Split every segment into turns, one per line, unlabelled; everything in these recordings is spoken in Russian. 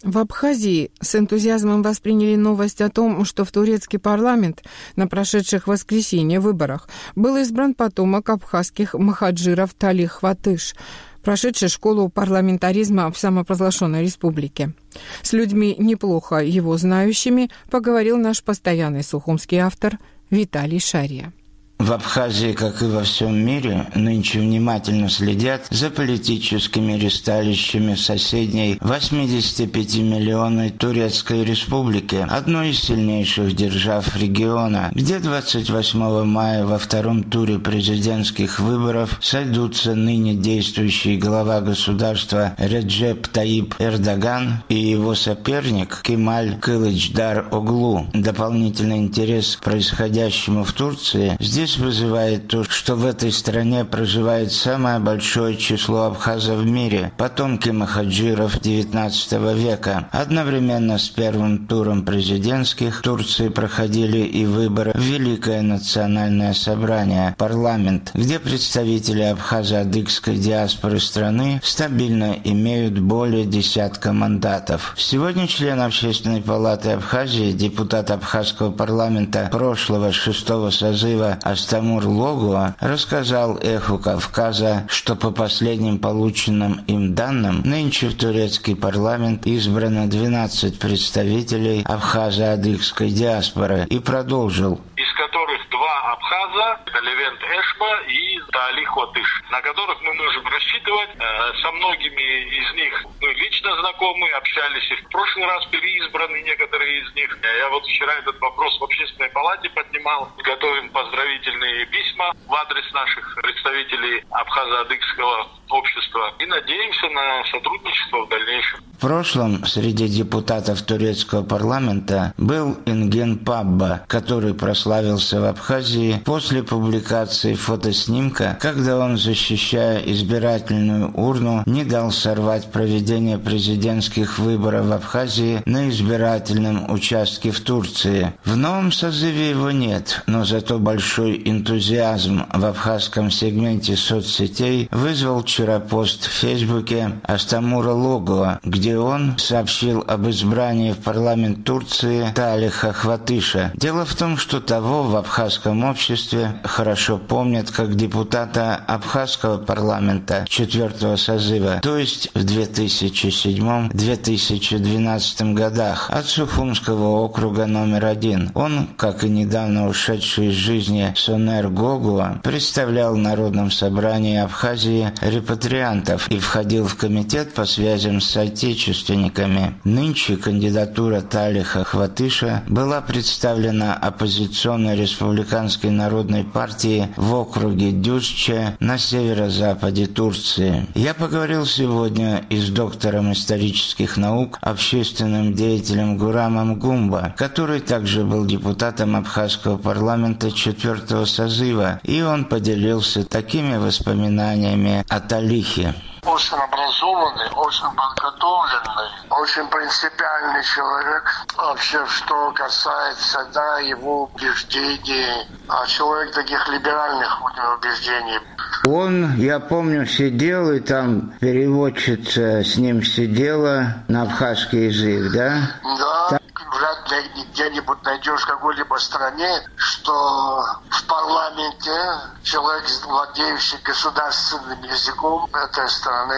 В Абхазии с энтузиазмом восприняли новость о том, что в турецкий парламент на прошедших в воскресенье выборах был избран потомок абхазских махаджиров Талих Хватыш, прошедший школу парламентаризма в самопровозглашенной республике. С людьми, неплохо его знающими, поговорил наш постоянный сухумский автор Виталий Шария.
В Абхазии, как и во всем мире, нынче внимательно следят за политическими ристалищами соседней 85-миллионной Турецкой Республики, одной из сильнейших держав региона, где 28 мая во втором туре президентских выборов сойдутся ныне действующий глава государства Реджеп Таип Эрдоган и его соперник Кемаль Кылычдар-Оглу. Дополнительный интерес к происходящему в Турции здесь вызывает то, что в этой стране проживает самое большое число абхазов в мире, потомки махаджиров XIX века. Одновременно с первым туром президентских в Турции проходили и выборы в Великое национальное собрание, парламент, где представители абхазо-адыгской диаспоры страны стабильно имеют более десятка мандатов. Сегодня член Общественной палаты Абхазии, депутат абхазского парламента прошлого 6-го созыва Астамур Логуа рассказал «Эху Кавказа», что по последним полученным им данным нынче в турецкий парламент избрано 12 представителей абхазо-адыгской диаспоры, и продолжил.
Из которых 2 абхаза, это Левент Эшба и Талих Хватыш, на которых мы можем рассчитывать. Со многими из них мы лично знакомы, общались и в прошлый раз переизбраны некоторые из них. Я вот вчера этот вопрос в Общественной палате поднимал. Готовим поздравительные письма в адрес наших представителей абхазо-адыгского общества и надеемся на сотрудничество в дальнейшем.
В прошлом среди депутатов турецкого парламента был Инген Пабба, который прославился в Абхазии после публикации фотоснимка, когда он, защищая избирательную урну, не дал сорвать проведение президентских выборов в Абхазии на избирательном участке в Турции. В новом созыве его нет, но зато большой энтузиазм в абхазском сегменте соцсетей вызвал вчера пост в Фейсбуке Астамура Логуа, где он сообщил об избрании в парламент Турции Талиха Хватыша. Дело в том, что того в абхазском обществе хорошо помнят как депутата абхазского парламента 4-го созыва, то есть в 2007-2012 годах от Сухумского округа номер 1. Он, как и недавно ушедший из жизни Сонер Гогуа, представлял в Народном собрании Абхазии репатриантов и входил в комитет по связям с соотечественниками. Нынче кандидатура Талиха Хватыша была представлена оппозиционной республиканской народной партии в округе Дюзче на северо-западе Турции. Я поговорил сегодня и с доктором исторических наук, общественным деятелем Гурамом Гумба, который также был депутатом абхазского парламента 4-го созыва, и он поделился такими воспоминаниями о Талихе.
Очень образованный, очень подготовленный, очень принципиальный человек. Вообще, что касается, его убеждений, человек таких либеральных убеждений.
Он, я помню, сидел, и там переводчица с ним сидела на абхазский язык, да?
Да. Вряд ли где-нибудь найдешь в какой-либо стране, что в парламенте человек, владеющий государственным языком этой страны,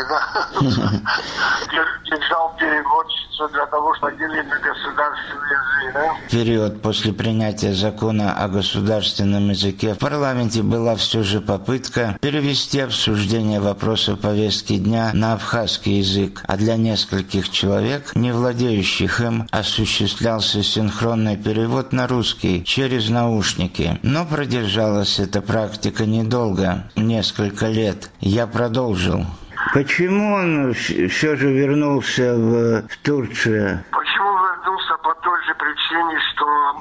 держал переводчицу для того, чтобы делить на государственный язык, да?
В период после принятия закона о государственном языке в парламенте была все же попытка перевести обсуждение вопросов повестки дня на абхазский язык, а для нескольких человек, не владеющих им, осуществлялся синхронный перевод на русский через наушники. Но продержалась эта практика недолго, несколько лет. Я продолжил. Почему он все же вернулся в Турцию?
Почему вернулся? По той же причине, что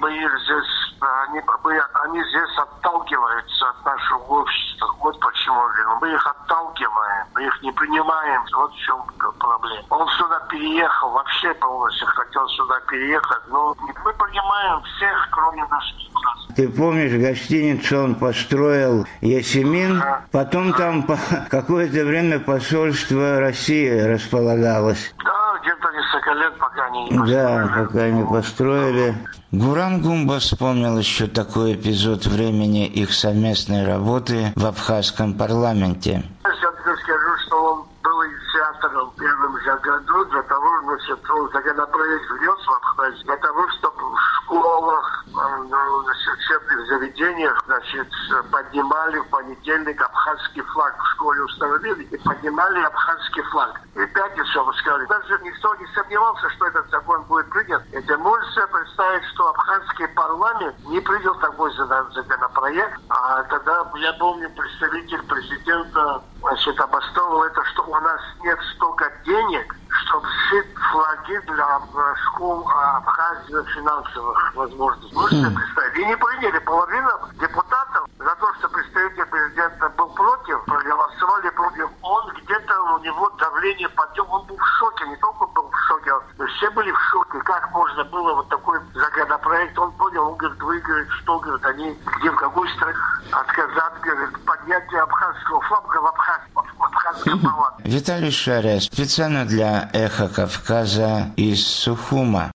они здесь отталкиваются от нашего общества. Вот почему. Мы их отталкиваем, мы их не принимаем. Вот в чем проблема. Он сюда переехал, вообще полностью хотел сюда переехать, но мы принимаем всех, кроме наших.
Ты помнишь, гостиницу он построил Ясемин, потом там какое-то время посольство России располагалось.
Да, где-то несколько лет, пока пока они не построили.
Да, пока не построили. Гурам Гумба вспомнил еще такой эпизод времени их совместной работы в абхазском парламенте.
Я скажу, что он был инициатором в первом же году для того, он законопроект внес в Абхазию, для того, чтобы в школах, в учебных заведениях, поднимали в понедельник абхазский флаг. В школе установили и поднимали абхазский флаг. И в пятницу мы сказали, даже никто не сомневался, что этот закон будет принят. Это можно себе представить, что абхазский парламент не принял такой законопроект. А тогда, я помню, представитель президента обосновывал это, что у нас нет столько денег, чтобы сшить флаги для школ Абхазии финансовых возможностей. Можете представить? И не приняли. Половина депутатов за то, что представитель президента был против, проголосовали против. Он где-то, у него давление подъем. Он был в шоке. Не только был в шоке, но все были в шоке. Как можно было вот такой законопроект? Он понял, он говорит, вы, говорит, что, говорит, они где, в какой стране отказать, говорит, поднятие абхазского флага в абхазском парламенте.
Виталий Шаря специально для «Эхо Кавказа» из Сухума.